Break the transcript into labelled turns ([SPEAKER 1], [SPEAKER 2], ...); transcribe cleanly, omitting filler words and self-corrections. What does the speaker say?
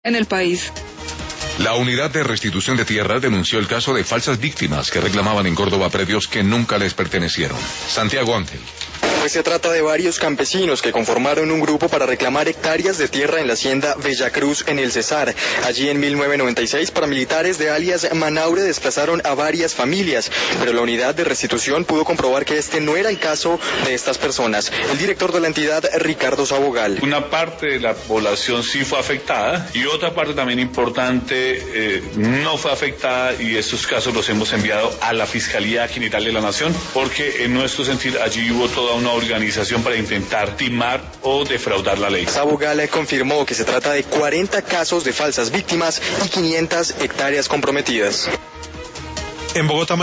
[SPEAKER 1] en el país.
[SPEAKER 2] La unidad de restitución de tierras denunció el caso de falsas víctimas que reclamaban en Córdoba predios que nunca les pertenecieron. Santiago Ángel.
[SPEAKER 3] Pues se trata de varios campesinos que conformaron un grupo para reclamar hectáreas de tierra en la hacienda Bellacruz en el Cesar. Allí en 1996 paramilitares de alias Manaure desplazaron a varias familias, pero la unidad de restitución pudo comprobar que este no era el caso de estas personas. El director de la entidad, Ricardo Sabogal.
[SPEAKER 4] Una parte de la población sí fue afectada y otra parte también importante no fue afectada, y estos casos los hemos enviado a la Fiscalía Genital de la Nación porque en nuestro sentir allí hubo toda una organización para intentar timar o defraudar la ley.
[SPEAKER 3] Sabogal confirmó que se trata de 40 casos de falsas víctimas y 500 hectáreas comprometidas.
[SPEAKER 5] En Bogotá